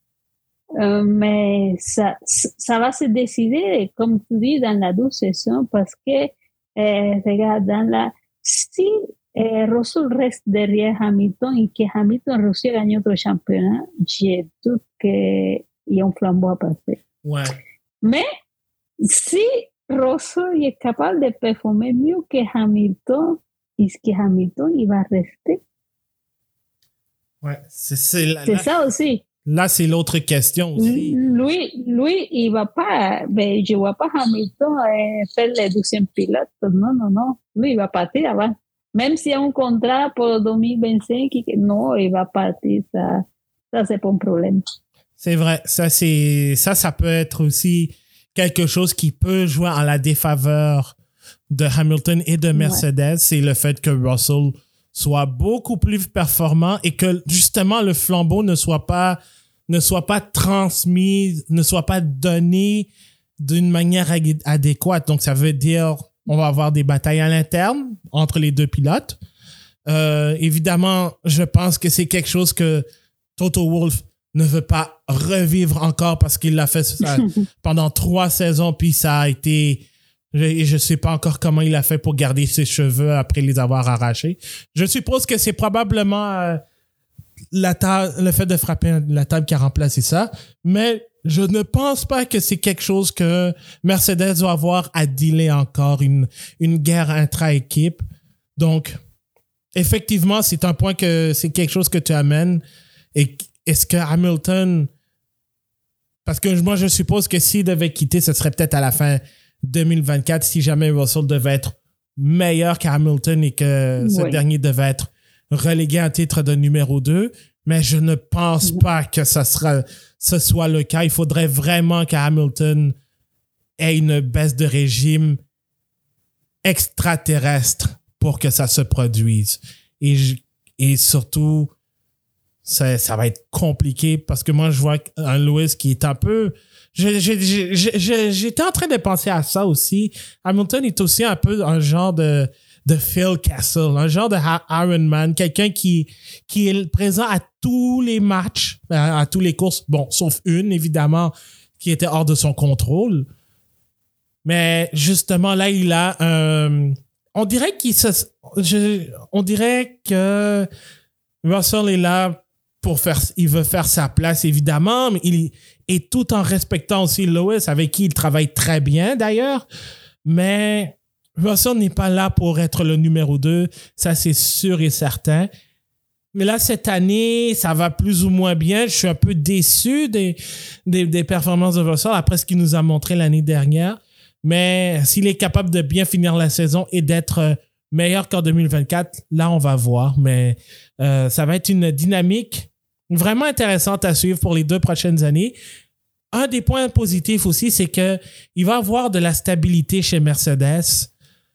Mais ça va se décider, comme tu dis, dans la 12 saison, parce que regarde, si Russell reste derrière Hamilton et que Hamilton réussit à gagner autre championnat, j'ai doute qu'il y a un flambeau à passer. Ouais. Mais si Russell est capable de performer mieux que Hamilton, est-ce que Hamilton il va rester? Ouais, c'est ça aussi. Là, c'est l'autre question aussi. Lui, il va pas, je vois pas Hamilton faire le 12e pilote. Non. Lui, il va partir avant. Même s'il y a un contrat pour 2025, non, il va partir. Ça c'est pas un problème. C'est vrai. Ça peut être aussi quelque chose qui peut jouer en la défaveur de Hamilton et de Mercedes. Ouais. C'est le fait que Russell soit beaucoup plus performant et que justement le flambeau ne soit pas transmis, ne soit pas donné d'une manière adéquate. Donc, ça veut dire on va avoir des batailles à l'interne entre les deux pilotes. Évidemment, je pense que c'est quelque chose que Toto Wolff ne veut pas revivre encore parce qu'il l'a fait ça pendant 3 saisons, puis ça a été... Je sais pas encore comment il a fait pour garder ses cheveux après les avoir arrachés. Je suppose que c'est probablement le fait de frapper la table qui a remplacé ça, mais je ne pense pas que c'est quelque chose que Mercedes doit avoir à dealer encore, une guerre intra-équipe. Donc, effectivement, c'est un point que c'est quelque chose que tu amènes. Et est-ce que Hamilton... Parce que moi, je suppose que s'il devait quitter, ce serait peut-être à la fin 2024 si jamais Russell devait être meilleur qu'Hamilton et que ce dernier devait être relégué à titre de numéro 2. Mais je ne pense pas que ce soit le cas. Il faudrait vraiment qu'Hamilton ait une baisse de régime extraterrestre pour que ça se produise. Et surtout, ça va être compliqué parce que moi, je vois un Lewis qui est un peu... J'étais en train de penser à ça aussi. Hamilton est aussi un peu un genre de Phil Castle, un genre de Iron Man, quelqu'un qui est présent à tous les matchs, à tous les courses, bon, sauf une, évidemment, qui était hors de son contrôle. Mais justement, là, il a on dirait on dirait que Russell est là il veut faire sa place, évidemment, mais et tout en respectant aussi Lewis, avec qui il travaille très bien, d'ailleurs. Mais Russell n'est pas là pour être le numéro 2, ça c'est sûr et certain. Mais là, cette année, ça va plus ou moins bien. Je suis un peu déçu des performances de Russell après ce qu'il nous a montré l'année dernière. Mais s'il est capable de bien finir la saison et d'être meilleur qu'en 2024, là, on va voir. Mais ça va être une dynamique vraiment intéressante à suivre pour les 2 prochaines années. Un des points positifs aussi, c'est que il va avoir de la stabilité chez Mercedes.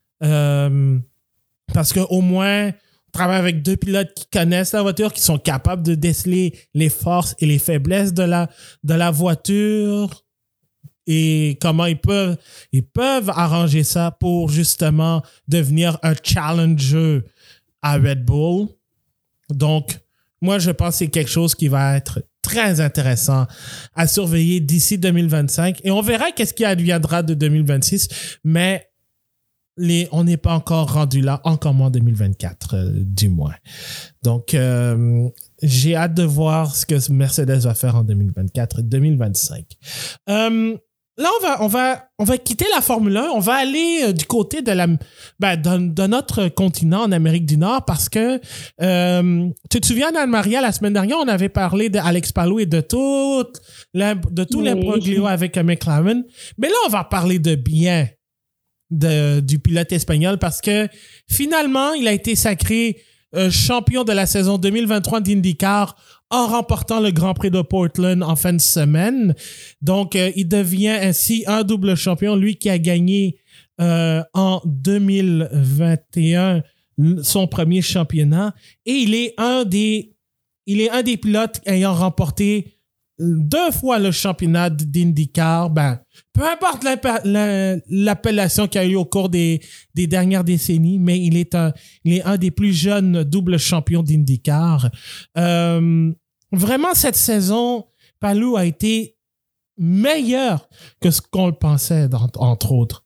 Parce qu'au moins, on travaille avec 2 pilotes qui connaissent la voiture, qui sont capables de déceler les forces et les faiblesses de la voiture et comment ils peuvent arranger ça pour justement devenir un challenger à Red Bull. Donc, moi, je pense que c'est quelque chose qui va être très intéressant à surveiller d'ici 2025. Et on verra qu'est-ce qui adviendra de 2026. Mais on n'est pas encore rendu là, encore moins 2024, du moins. Donc, j'ai hâte de voir ce que Mercedes va faire en 2024 et 2025. Là, on va quitter la Formule 1. On va aller du côté de notre continent en Amérique du Nord parce que tu te souviens, Anne-Maria, la semaine dernière, on avait parlé d'Alex Palou et de tout l'imbroglio avec McLaren. Mais là, on va parler de bien du pilote espagnol parce que finalement, il a été sacré champion de la saison 2023 d'IndyCar en remportant le Grand Prix de Portland en fin de semaine. Donc, il devient ainsi un double champion, lui qui a gagné en 2021 son premier championnat. Et il est un des pilotes ayant remporté 2 fois le championnat d'IndyCar. Peu importe l'appellation qu'il y a eu au cours des dernières décennies, mais il est un des plus jeunes doubles champions d'IndyCar. Vraiment, cette saison, Palou a été meilleur que ce qu'on le pensait, entre autres.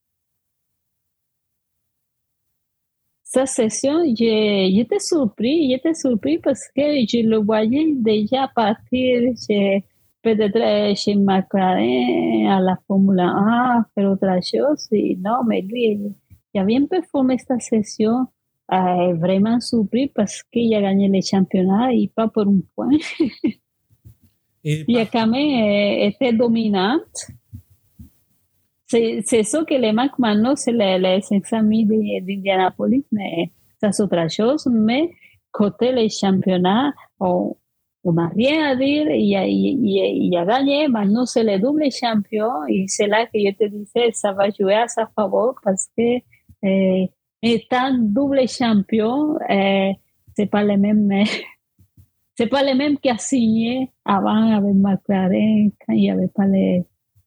Cette session, j'étais surpris parce que je le voyais déjà partir peut-être chez McLaren à la Formule 1, faire autre chose. Et non, mais lui, il a bien performé cette session. Vraiment surpris parce qu'il a gagné le championnat et pas pour un point. Il a quand même été dominante. C'est sûr que les marques maintenant, c'est les 500 000 d'Indianapolis, mais ça c'est autre chose. Mais côté les championnats, on n'a rien à dire. Il a gagné. Maintenant, c'est le double champion. Et c'est là que je te disais, ça va jouer à sa faveur parce que étant double champion, c'est pas les mêmes qu'il a signé avant avec McLaren quand il y avait pas les.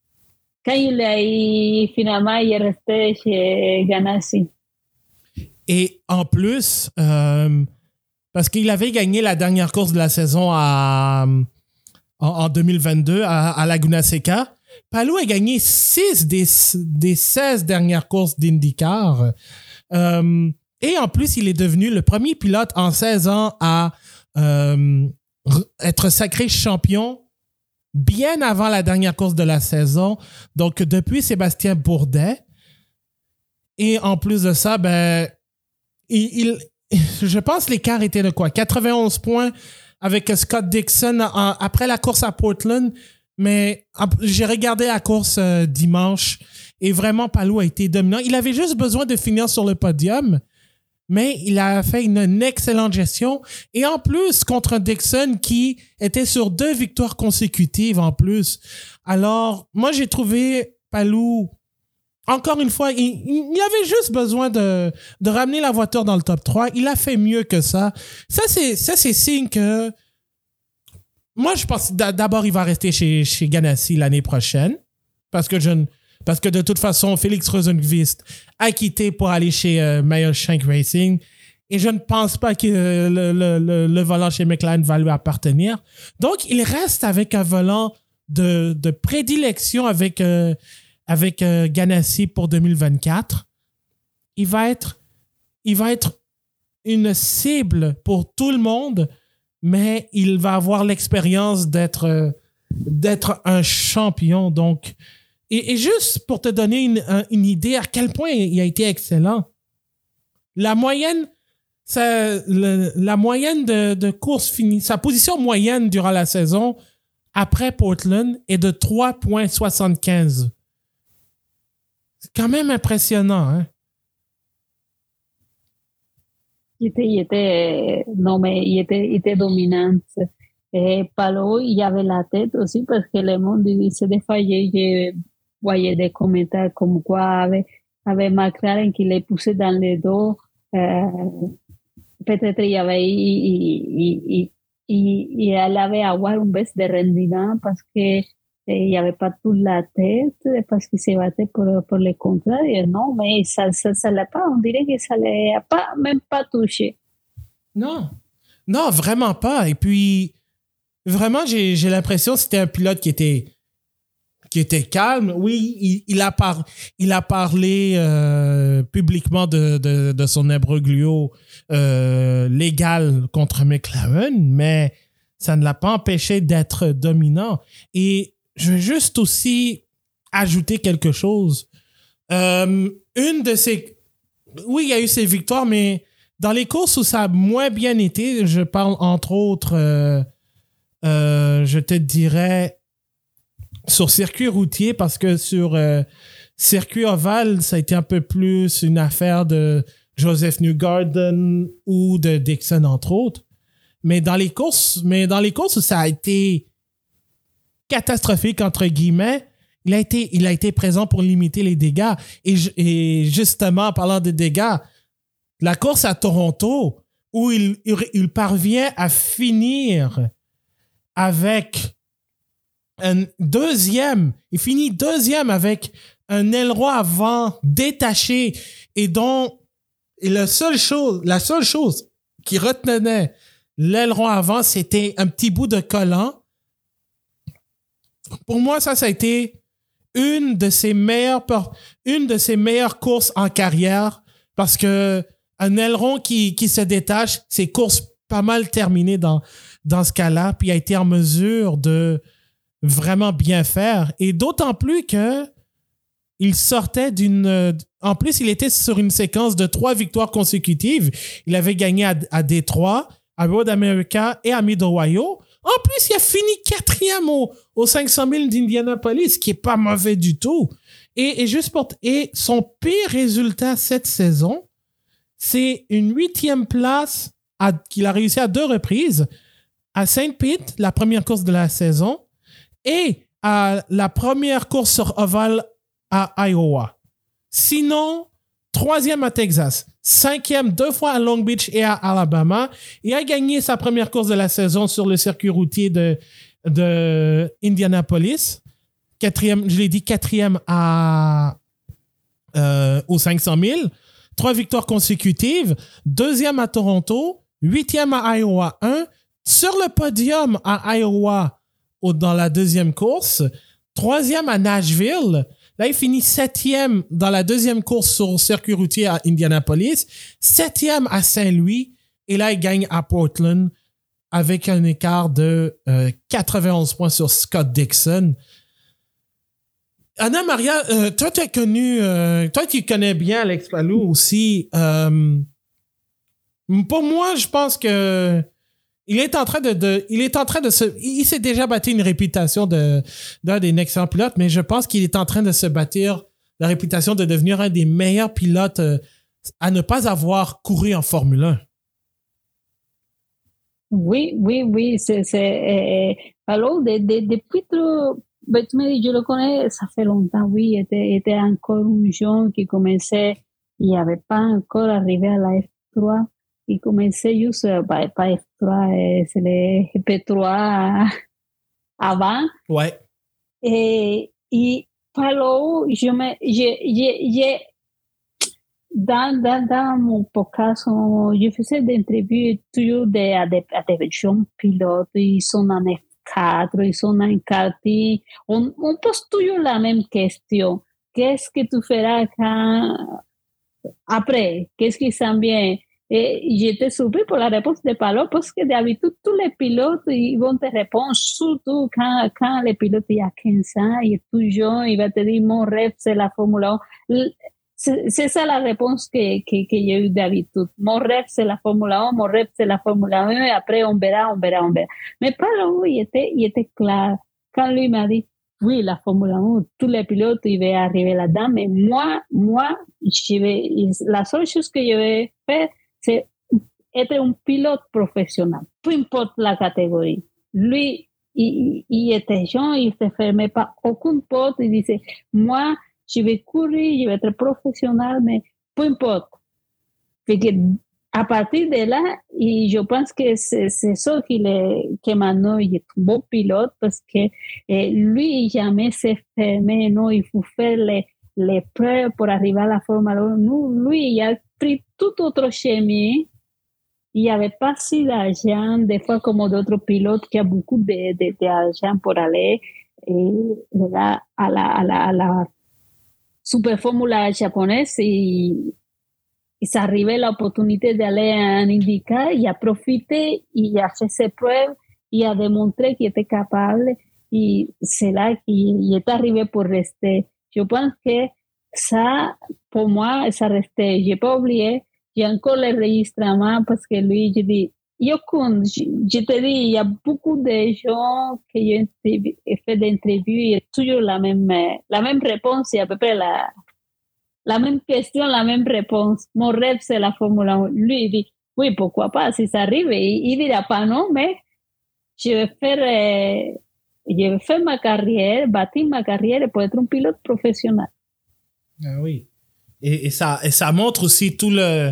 Finalement, il est resté chez Ganassi. Et en plus, parce qu'il avait gagné la dernière course de la saison à en 2022 à Laguna Seca. Palou a gagné 6 des 16 dernières courses d'IndyCar. Et en plus, il est devenu le premier pilote en 16 ans à être sacré champion bien avant la dernière course de la saison. Donc, depuis Sébastien Bourdet. Et en plus de ça, je pense que l'écart était de quoi? 91 points avec Scott Dixon après la course à Portland. Mais j'ai regardé la course dimanche et vraiment, Palou a été dominant. Il avait juste besoin de finir sur le podium, mais il a fait une excellente gestion. Et en plus, contre un Dixon qui était sur 2 victoires consécutives en plus. Alors, moi, j'ai trouvé Palou, encore une fois, il avait juste besoin de ramener la voiture dans le top 3. Il a fait mieux que ça. Ça, c'est signe que... Moi, je pense d'abord, il va rester chez Ganassi l'année prochaine. Parce que de toute façon, Félix Rosenqvist a quitté pour aller chez Meyer Shank Racing. Et je ne pense pas que le volant chez McLaren va lui appartenir. Donc, il reste avec un volant de prédilection avec Ganassi pour 2024. Il va être une cible pour tout le monde, mais il va avoir l'expérience d'être un champion. Donc, et juste pour te donner une idée à quel point il a été excellent, la moyenne de courses finies, sa position moyenne durant la saison après Portland est de 3,75. C'est quand même impressionnant, hein? Il était dominant. Palou, il avait la tête aussi parce que le monde disait des fois, je voyais des commentaires comme quoi avec McLaren qui les poussait dans le dos. Peut-être il allait avoir une baisse de rendement parce que il n'y avait pas toute la tête, parce qu'il se battait pour les contrats. Et non, mais ça l'a pas, on dirait que ça l'a même pas touché. Non, vraiment pas. Et puis, vraiment, j'ai l'impression que c'était un pilote qui était calme. Oui, il a parlé publiquement de son imbroglio légal contre McLaren, mais ça ne l'a pas empêché d'être dominant. Et je veux juste aussi ajouter quelque chose. Oui, il y a eu ses victoires, mais dans les courses où ça a moins bien été, je parle entre autres, je te dirais, sur circuit routier, parce que sur circuit ovale, ça a été un peu plus une affaire de Joseph Newgarden ou de Dixon, entre autres. Mais dans les courses où ça a été catastrophique, entre guillemets, il a été présent pour limiter les dégâts. Et justement, en parlant de dégâts, la course à Toronto, où il parvient à finir avec il finit deuxième avec un aileron avant détaché et la seule chose qui retenait l'aileron avant, c'était un petit bout de collant. Pour moi, ça a été une de ses meilleures courses en carrière parce que un aileron qui se détache, c'est course pas mal terminées dans ce cas-là, puis il a été en mesure de vraiment bien faire. Et d'autant plus que il sortait en plus, il était sur une séquence de 3 victoires consécutives. Il avait gagné à Détroit, à Road America et à Mid-Ohio. En plus, il a fini 4e au 500 000 d'Indianapolis, qui est pas mauvais du tout. Et son pire résultat cette saison, c'est une 8e place qu'il a réussi à 2 reprises à Saint Pete, la première course de la saison, et à la première course sur ovale à Iowa. Sinon, 3e à Texas, 5e 2 fois à Long Beach et à Alabama. Il a gagné sa première course de la saison sur le circuit routier de Indianapolis. 4e, je l'ai dit, 4e aux 500 000. 3 victoires consécutives. 2e à Toronto. 8e à Iowa 1. Sur le podium à Iowa dans la deuxième course, 3e à Nashville. Là, il finit 7e dans la deuxième course sur circuit routier à Indianapolis, 7e à Saint-Louis, et là, il gagne à Portland avec un écart de 91 points sur Scott Dixon. Anna Maria, toi, tu connais bien Alex Palou aussi. Pour moi, je pense que il s'est déjà bâti une réputation d'un des excellents pilotes, mais je pense qu'il est en train de se bâtir la réputation de devenir un des meilleurs pilotes à ne pas avoir couru en Formule 1. Oui. Alors, depuis tout, je le connais, ça fait longtemps, oui, était encore un jeune qui commençait, il n'avait pas encore arrivé à la F3. Il commençait juste, pas F3, c'est le P3 avant. Ouais. Et Palou, dans mon podcast, je faisais des interviews toujours à des jeunes pilotes. Ils sont en F4, ils sont en karting. On pose toujours la même question. Qu'est-ce que tu feras après? Qu'est-ce qui s'en vient? Et j'étais surpris pour la réponse de Palou parce que d'habitude, tous les pilotes, ils vont te répondre, surtout quand le pilote il a 15 ans, il est tout jeune, il va te dire, mon rêve, c'est la Formule 1. C'est ça la réponse que j'ai eu d'habitude. Mon rêve, c'est la Formule 1, mon rêve, c'est la Formule 1, et après, on verra. Mais Palou, il était clair. Quand lui m'a dit, oui, la Formule 1, tous les pilotes, ils vont arriver là-dedans, mais moi, la seule chose que je vais faire, c'est être un pilote professionnel, peu importe la catégorie. Lui, il était jeune, il ne se fermait pas aucune porte, il disait, moi, je vais courir, je vais être professionnel, mais peu importe. Fait que, à partir de là, je pense que c'est ça que maintenant il est un bon pilote parce que lui, jamais s'est fermé, non, il faut faire les preuves pour arriver à la Formule 1. Lui, il a pris tout autre chemin. Il n'y avait pas si d'argent, des fois comme d'autres pilotes qui ont beaucoup d'argent pour aller là, à la Super Formula japonaise et s'arrivait l'opportunité d'aller en IndyCar, il a profité, il a fait ses preuves, il a démontré qu'il était capable et c'est là qu'il est arrivé pour rester. Je pense que ça, pour moi, ça restait. Je n'ai pas oublié, j'ai encore l'enregistrement parce que lui, je dis, je te dis, il y a beaucoup de gens que j'ai fait d'interviews et toujours la même réponse et à peu près la même question, la même réponse. Mon rêve, c'est la Formule 1. Lui, il dit, oui, pourquoi pas, si ça arrive, il dira pas non, mais je vais faire ma carrière, bâtir ma carrière pour être un pilote professionnel. Ah oui. Et ça montre aussi tout le...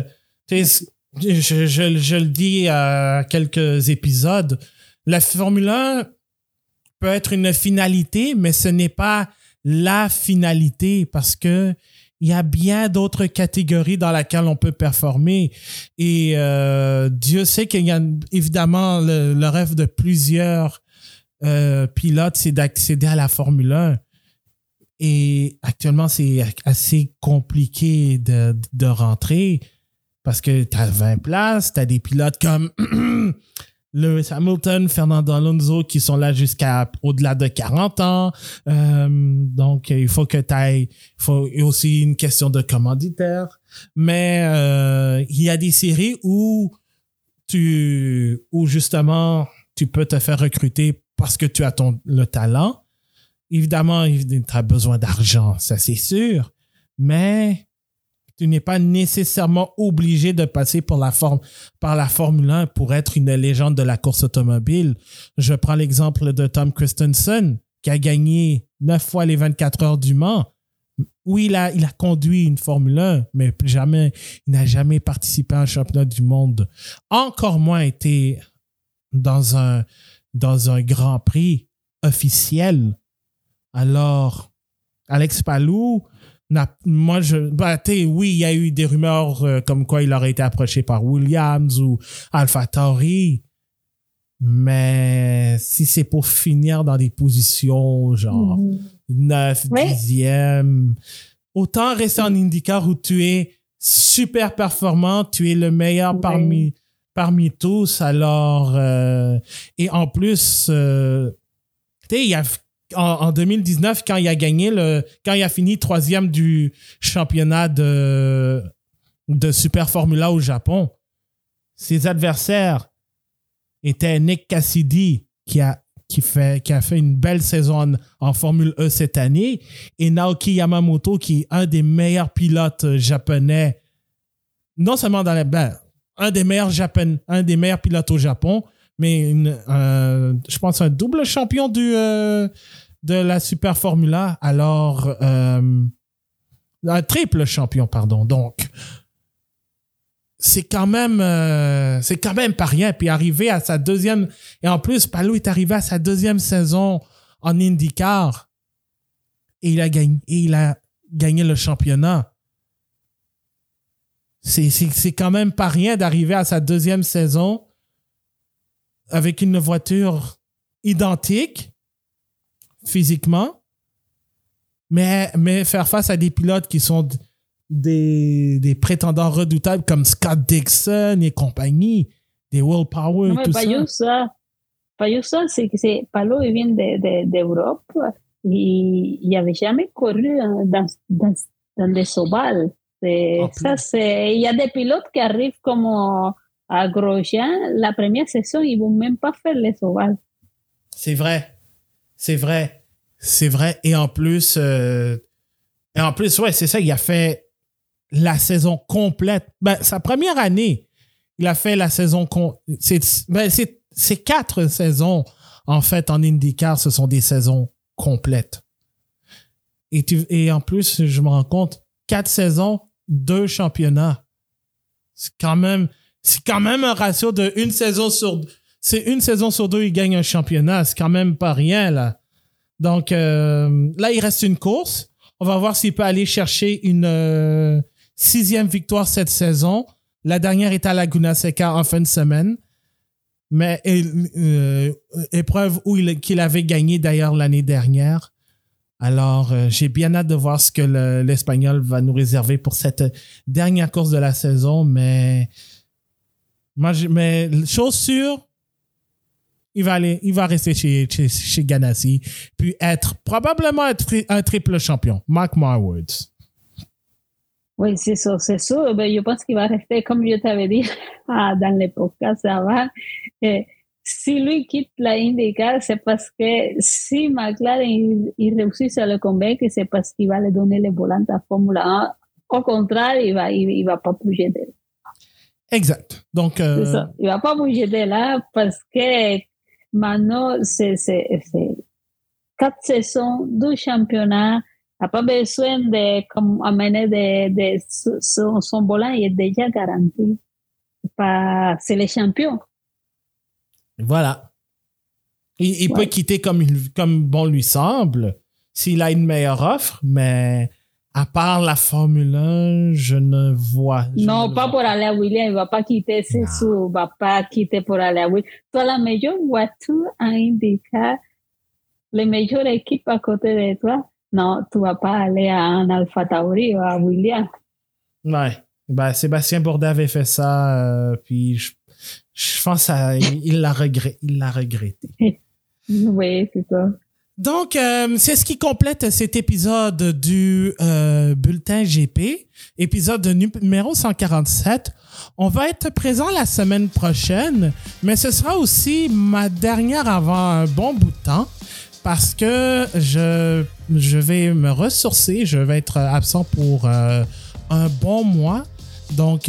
Je le dis à quelques épisodes, la Formule 1 peut être une finalité, mais ce n'est pas la finalité parce que il y a bien d'autres catégories dans lesquelles on peut performer. Et Dieu sait qu'il y a évidemment le rêve de plusieurs pilotes, c'est d'accéder à la Formule 1. Et actuellement, c'est assez compliqué de rentrer parce que tu as 20 places, tu as des pilotes comme Lewis Hamilton, Fernando Alonso qui sont là jusqu'à au-delà de 40 ans. Donc, il faut que tu ailles... Il y a aussi une question de commanditaire. Mais il y a des séries où justement, tu peux te faire recruter parce que tu as le talent. Évidemment, tu as besoin d'argent, ça c'est sûr. Mais tu n'es pas nécessairement obligé de passer par la Formule 1 pour être une légende de la course automobile. Je prends l'exemple de Tom Christensen, qui a gagné 9 fois les 24 heures du Mans. Oui, il a conduit une Formule 1, mais il n'a jamais participé à un championnat du monde. Encore moins été dans un Grand Prix officiel. Alors, Alex Palou, oui, il y a eu des rumeurs comme quoi il aurait été approché par Williams ou AlphaTauri, Mais si c'est pour finir dans des positions genre 9, 10e, autant rester en IndyCar où tu es super performant, tu es le meilleur parmi tous. Alors, et en plus, tu sais, en 2019, quand il a fini 3e du championnat de Super Formula au Japon, ses adversaires étaient Nick Cassidy, qui a fait une belle saison en Formule E cette année, et Naoki Yamamoto, qui est un des meilleurs pilotes japonais, non seulement dans un des meilleurs pilotes au Japon, mais je pense un double champion de la Super Formula. Alors, un triple champion, pardon. Donc, c'est quand même pas rien. Puis arriver à sa deuxième, et en plus, Palou est arrivé à sa deuxième saison en IndyCar et il a gagné le championnat. C'est quand même pas rien d'arriver à sa deuxième saison avec une voiture identique physiquement, mais faire face à des pilotes qui sont des prétendants redoutables comme Scott Dixon et compagnie, des Will Power et tout ça. Pas juste ça, c'est que Palou vient d'Europe et il n'avait jamais couru dans des ovales. Il y a des pilotes qui arrivent comme à Grosjean, la première saison, ils ne vont même pas faire les ovales. C'est vrai. Et en plus, ouais, c'est ça, il a fait la saison complète. Sa première année, il a fait la saison c'est 4 saisons, en fait, en IndyCar, ce sont des saisons complètes. Et en plus, je me rends compte, 4 saisons, 2 championnats. C'est quand même un ratio de une saison sur 2, il gagne un championnat. C'est quand même pas rien, là. Donc, là, il reste une course. On va voir s'il peut aller chercher une 6e victoire cette saison. La dernière est à Laguna Seca en fin de semaine. Mais épreuve qu'il avait gagné d'ailleurs l'année dernière. Alors, j'ai bien hâte de voir ce que l'Espagnol va nous réserver pour cette dernière course de la saison. Mais chose sûre, il va rester chez Ganassi, puis probablement un triple champion. Mark my words. Oui, c'est ça. Je pense qu'il va rester, comme je t'avais dit dans les podcasts avant. Si lui quitte la IndyCar, c'est parce que si McLaren il réussit à le convaincre, c'est parce qu'il va lui donner les volants à Formula 1. Au contraire, il va pas bouger de là. Exact. Donc, c'est ça. Il va pas bouger de là parce que maintenant, c'est 4 saisons, 2 championnats. Il n'a pas besoin d'amener son volant, il est déjà garanti. C'est les champions. Voilà. Il peut quitter comme bon lui semble, s'il a une meilleure offre, mais à part la Formule 1, je ne vois... Non, pas pour aller à Williams. Il ne va pas quitter ses sous. Il ne va pas quitter pour aller à Williams. Tu as la meilleure voiture à IndyCar, les meilleures équipes à côté de toi. Non, tu ne vas pas aller à un Alpha Tauri ou à Williams. Ouais. Sébastien Bourdais avait fait ça, puis je pense qu'il l'a regretté. Oui, c'est ça. Donc, c'est ce qui complète cet épisode du Bulletin GP, épisode numéro 147. On va être présent la semaine prochaine, mais ce sera aussi ma dernière avant un bon bout de temps parce que je vais me ressourcer, je vais être absent pour un bon mois. Donc,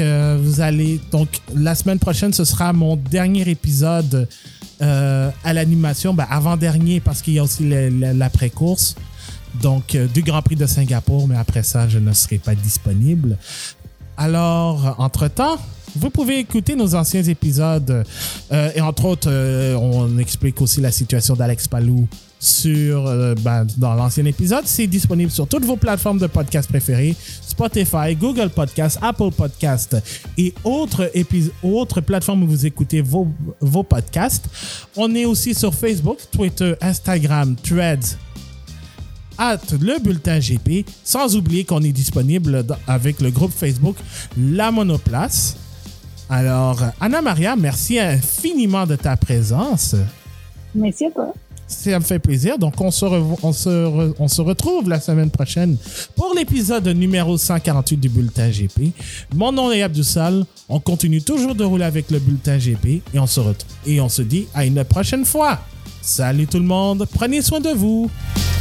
la semaine prochaine, ce sera mon dernier épisode à l'animation, avant-dernier parce qu'il y a aussi l'après-course, donc du Grand Prix de Singapour, mais après ça, je ne serai pas disponible. Alors, entre-temps, vous pouvez écouter nos anciens épisodes et entre autres, on explique aussi la situation d'Alex Palou dans l'ancien épisode. C'est disponible sur toutes vos plateformes de podcast préférées, Spotify, Google Podcast, Apple Podcast et autres plateformes où vous écoutez vos podcasts. On est aussi sur Facebook, Twitter, Instagram, Threads, @le bulletin GP, sans oublier qu'on est disponible avec le groupe Facebook La Monoplace. Alors, Anna Maria, merci infiniment de ta présence. Merci à toi. Ça me fait plaisir. Donc, on se retrouve la semaine prochaine pour l'épisode numéro 148 du Bulletin GP. Mon nom est Abdoussal. On continue toujours de rouler avec le Bulletin GP et on se dit à une prochaine fois. Salut tout le monde. Prenez soin de vous.